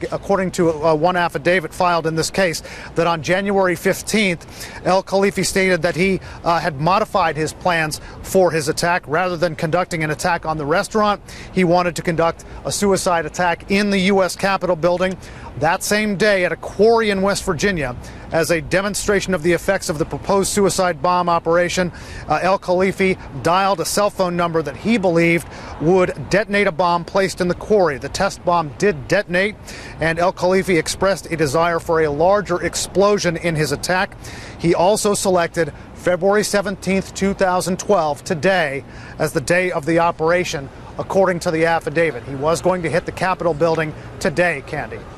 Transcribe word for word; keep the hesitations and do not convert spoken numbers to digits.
According to uh, one affidavit filed in this case, that on January fifteenth, El Khalifi stated that he uh, had modified his plans for his attack. Rather than conducting an attack on the restaurant, he wanted to conduct a suicide attack in the U S Capitol building. That same day, at a quarry in West Virginia, as a demonstration of the effects of the proposed suicide bomb operation, uh, El Khalifi dialed a cell phone number that he believed would detonate a bomb placed in the quarry. The test bomb did detonate, and El Khalifi expressed a desire for a larger explosion in his attack. He also selected February seventeenth, two thousand twelve, today, as the day of the operation, according to the affidavit. He was going to hit the Capitol building today, Candy.